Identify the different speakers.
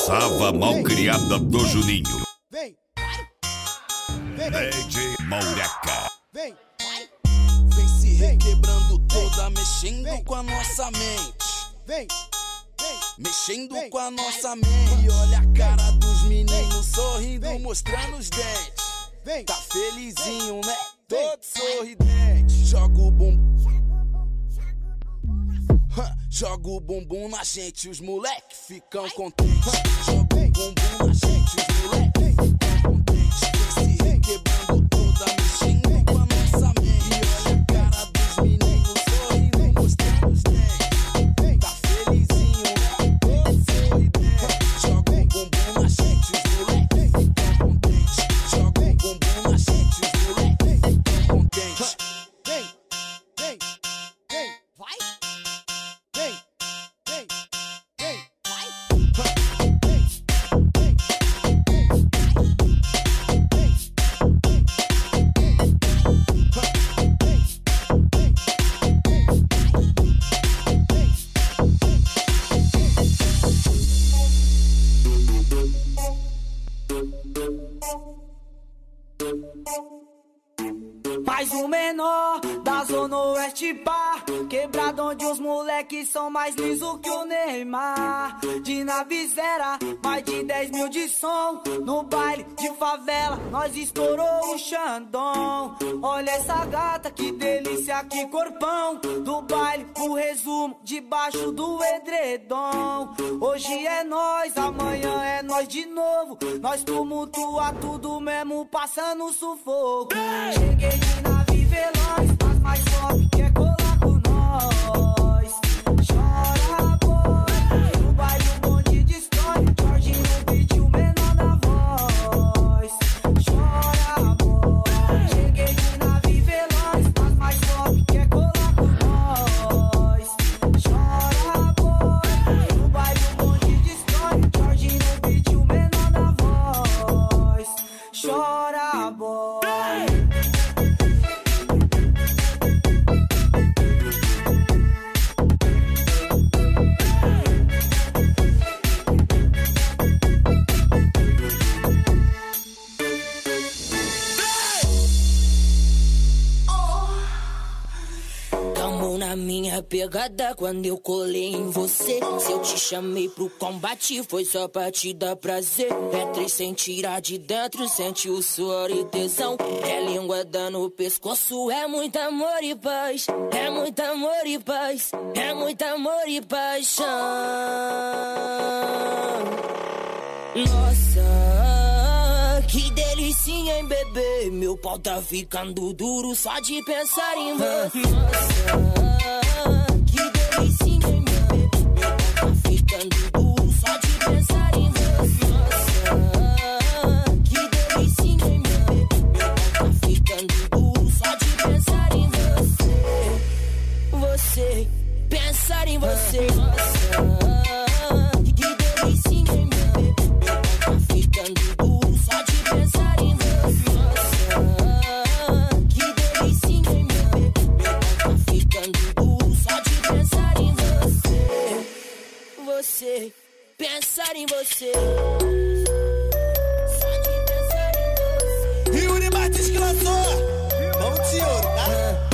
Speaker 1: Sava malcriada do Juninho.
Speaker 2: Vem,
Speaker 1: DJ Maureca.
Speaker 2: vem,
Speaker 3: Vem se requebrando toda, mexendo com a nossa mente.
Speaker 2: vem,
Speaker 3: Mexendo
Speaker 2: Vem.
Speaker 3: com a nossa mente. E olha a cara dos meninos sorrindo, mostrando os dentes.
Speaker 2: vem,
Speaker 3: Tá felizinho, né? Todo sorridente. Joga o bumbum. Joga o bumbum na gente, os moleque ficam contentes. Joga o bumbum na gente, os moleque ficam contentes. Vem se requebrando toda, mexendo com a nossa mente. E olha a cara dos meninos sorrindo, mostrando os dentes. Tá felizinho, né? Todo sorridente. Joga o bumbum na gente, os moleque ficam contentes. Joga o bumbum na gente, os moleque ficam contentes.
Speaker 2: vem, vem, vem,
Speaker 3: Vai!
Speaker 2: vem, vem, vem,
Speaker 4: Mais um menor da Zona Oeste pá, quebrado onde os moleques são mais liso que o Neymar. De nave zero, mais de 10 mil de som. No baile de favela, nós estourou o Xandão. Olha essa gata, que delícia, que corpão. Do baile, o resumo, debaixo do edredom. Hoje é nós, amanhã é nós de novo. Nós tumultua tudo mesmo, passando sufoco. Cheguei de nave veloz, mas mais top quer colar com nós. Chora, boy, no baile o bonde destrói. Jorge no beat, o menor da voz. Chora, boy, cheguei de nave veloz, mas mais top quer colar com nós. Chora, boy, no baile o bonde destrói. Jorge no beat, o menor da voz. Chora, boy.
Speaker 5: Tamo na minha pegada quando eu colei em você. Se eu te chamei pro combate, foi só pra te dar prazer. É três sem tirar de dentro, sente o suor e tesão. É língua dando no pescoço, é muito amor e paz. É muito amor e paz, é muito amor e paixão. Nossa, que delicinha em bebê. Meu pau tá ficando duro só de pensar em você. Nossa, que delicinha em bebê. Meu pau tá ficando duro só de pensar em você. Nossa, que delicinha em bebê. Meu pau tá ficando duro só de pensar em você. Você, pensar em você. Nossa, que delicinha em bebê. Meu pau tá ficando duro só de pensar em você. Nossa, que delicinha em bebê. Meu pau tá ficando duro só de pensar em você. Você, pensar em você. Só de pensar em você.
Speaker 3: Yuri Martins que lançou, mão de ouro, tá?